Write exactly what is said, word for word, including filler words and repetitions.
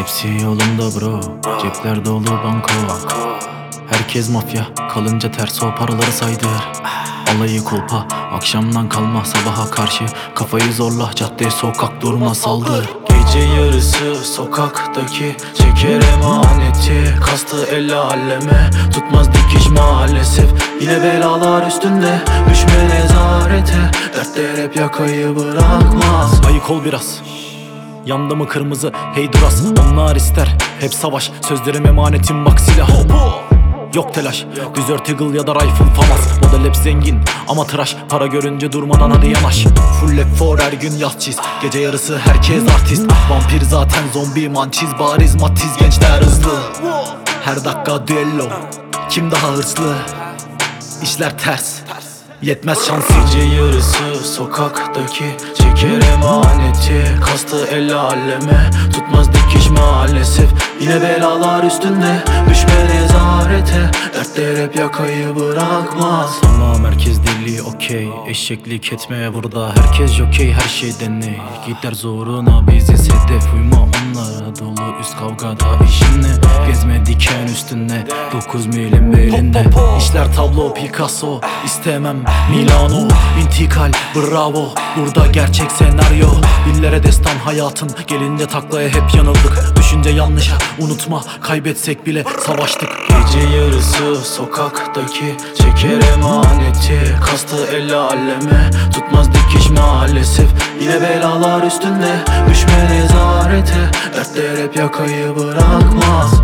Hepsi yolunda bro, cepler dolu banko. Herkes mafya, kalınca ters o paraları saydır. Alayı kolpa, akşamdan kalma sabaha karşı. Kafayı zorla, cadde sokak durma saldır. Gece yarısı sokaktaki çeker emaneti. Kastı el aleme, tutmaz dikiş maalesef. Yine belalar üstünde, düşme nezarete. Dertler hep yakayı bırakmaz. Ayık ol biraz, yandı mı kırmızı hey duras. Onlar ister hep savaş, sözlerim emanetim bak silah. Yok telaş, Desert Eagle ya da Rifle Famas. Model hep zengin ama tıraş, para görünce durmadan hadi yanaş. Full lap for her gün yaz çiz, gece yarısı herkes artist. Vampir zaten zombi mançiz, bariz matiz gençler hızlı. Her dakika düello, kim daha hırslı? İşler ters, yetmez şans. Gece yarısı sokaktaki çeker emaneti. Kastı el aleme, tutmaz dikiş maalesef. Yine belalar üstünde, düşme nezarete. Dertler hep yakayı bırakmaz. Tamam herkes deli okey, eşeklik etmeye burada. Herkes jokey, her şey deney. Gider zoruna biziz hedef, uyma onlara. Dolu üst kavgada işinle, gezme diken üstünde. Dokuz milim belinde, işler tablo Picasso. İstemem Milano, intikal bravo. Burada gerçek senaryo, dillere destan hayatın. Gelince taklaya hep yanıldık, düşünce yanlışa unutma, kaybetsek bile savaştık. Gece yarısı sokaktaki çeker emaneti. Kastı el aleme, tutmaz dikiş maalesef. Yine belalar üstünde, düşme nezarete. Dertler hep yakayı bırakmaz.